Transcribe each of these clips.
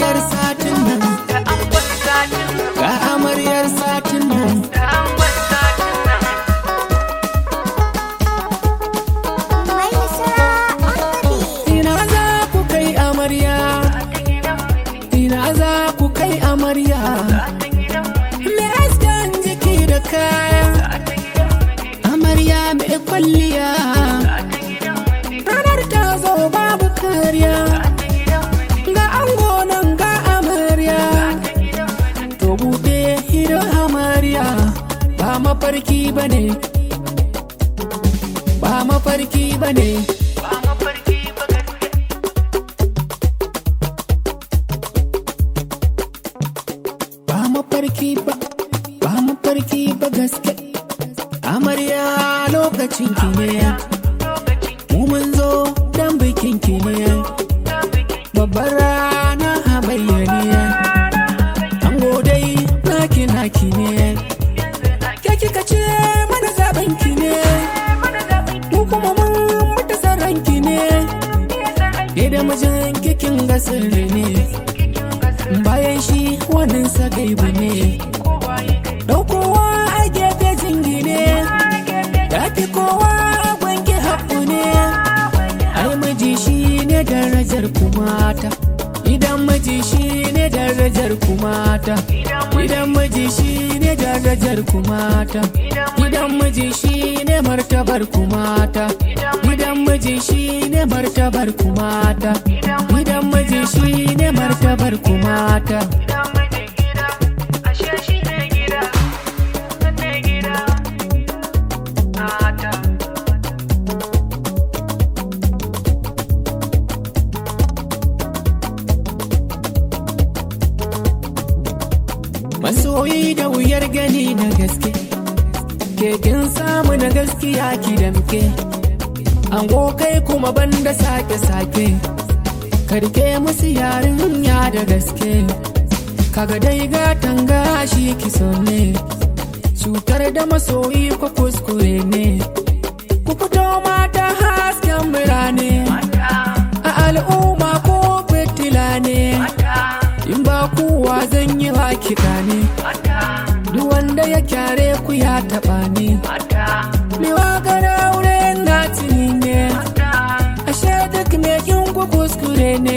amaryar satin nan, ga amaryar satin nan. Ina za ku kai amarya, ina za ku kai amarya, me askan jiki da kaya, amarya mai kwalliya, ranar ta zo babu kariya, ga ango nan ga amarya, to buɗe ido amarya, ba mafarki bane, ba mafarki bane. Ba mafarki ba gaske, amarya lokacin ki ne, mu mun zo dan bikin ki ne, babbar rana a bayyane, ango dai naki ne, ke kika ce mana zaben ki ne, mu kuma mun mutu saran ki ne, ke da mijin kikin ga sirri ne, bayan shi wannan sagaibu ne, daukowa a gefe jingine, ya fi kowa a gwanke haɓu ne, ai miji shi ne darajar kumata, idan miji shi ne darajar kumata, idan miji shi ne darajar kumata, idan miji shi ne martabar kumata, idan miji shi ne martabar kumata, idan miji shi ne martabar kumata. Masoyi da wuyar gani na gaske, kekin samu na gaskiya ki damke, ango kai kuma banda sake-sake, karke musu yarinya da gaske, kaga dai gatan gashi ki ne, cutar da masoyi ko kuskure ne, ku fito mata hasken birane, a al'umma ko fitila ne, in ba kuwa zan yi wa kiɗa ne, duk wanda ya kyare ku ya taɓa ne, mai waƙar aure na tuni ne, ashe duk mai yin ku kuskure ne,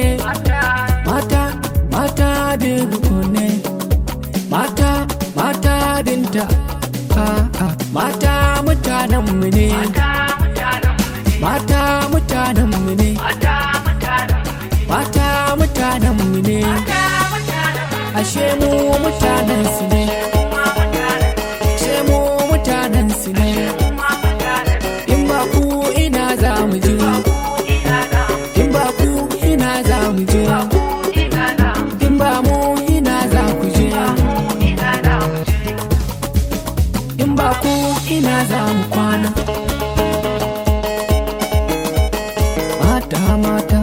mata dubu ne, mata binta, mata mutanenmu ne, mata mutanenmu ne, mata mutanenmu ne, ashe mu mutanen su ne, ashe mu mutanen su ne, in ba ku ina za mu je, in ba ku ina za mu je, in ba mu ina za ku je, in ba ku ina za mu kwana. Mata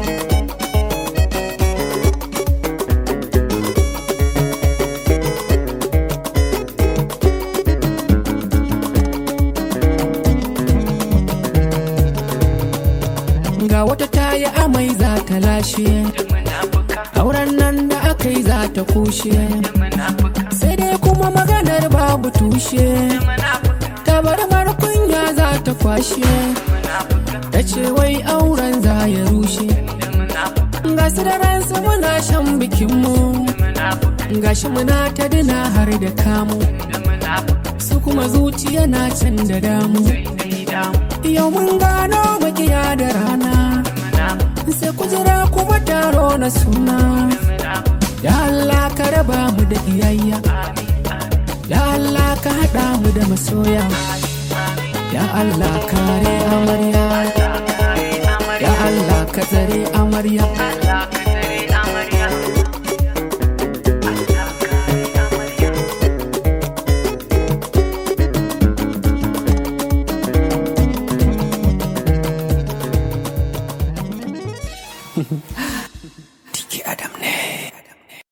ga wata ta yi amai za ta lashe, auren nan da aka yi za ta kushe, sai dai kuma maganar babu tushe, tabarmar kunya za ta kwashe, ta ce wai auren za ya rushe, ga su da ransu muna shan bikinmu, gashi muna ta dina har da kamu, su kuma zuciya na can da damu, yau mun gano makiya da rana, sai ku jira kuma taro na suna, ya Allah ka raba mu da iyayya, ya Allah ka haɗa mu da masoya, ya Allah kare amarya, ya Allah ka tsare amarya.